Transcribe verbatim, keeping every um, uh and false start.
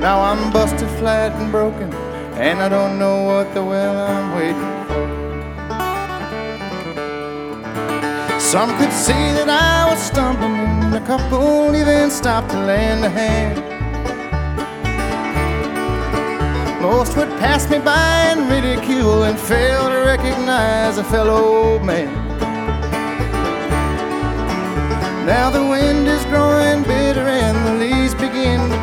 Now I'm busted flat and broken, and I don't know what the well I'm waiting for. Some could see that I was stumbling, and a couple even stopped to lend a hand. Most would pass me by and ridicule and fail to recognize a fellow man. Now the wind is growing big